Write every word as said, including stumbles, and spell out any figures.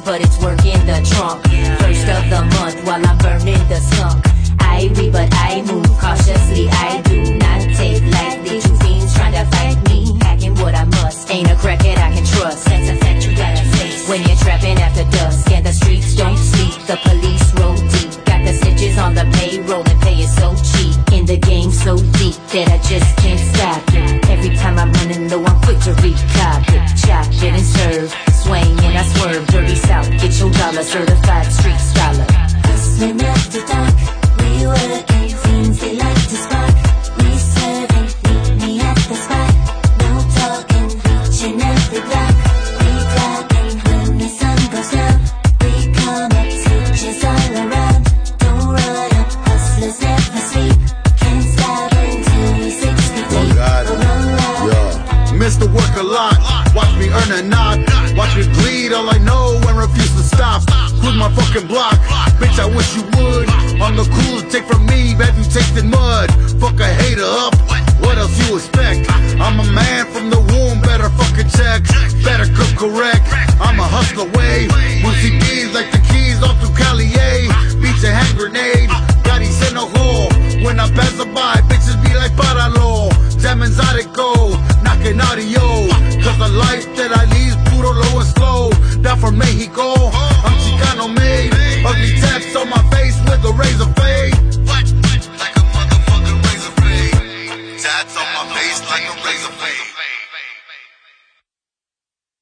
but it's work in the trunk. First of the month while I'm burning the skunk. I read but I move cautiously, I do not take lightly two fiends trying to fight me. Packing what I must, ain't a crackhead I can trust. That's a fact you gotta face when you're trapping after dusk and the streets don't sleep. The police roll deep, got the snitches on the payroll and pay it so cheap. In the game so deep that I just can't stop it. Every time I'm running low, I'm quick to recop it. Chop it and serve, swing and I swerve. Dirty South, get your dollar, certified street scholar. Hustling after dark, we working, fiends they like to spark. We serving, meet me at the spot. No talking, reaching every block. We clocking when the sun goes down. We come up, switches all around. Don't run up, hustlers never sleep. Can't stop until we sixty deep. Yo, miss the work a lot. Watch me earn a knot. Watch me bleed, all I know and refuse to stop. Cruise my fucking block, bitch I wish you would. On the cool, take from me, have you tasted mud? Fuck a hater up, what else you expect? I'm a man from the womb, better fucking check. Better cook correct, I'm a hustler way. When C Ds like the keys all through Cali, beat your hand grenade. Daddy's in a hole, when I back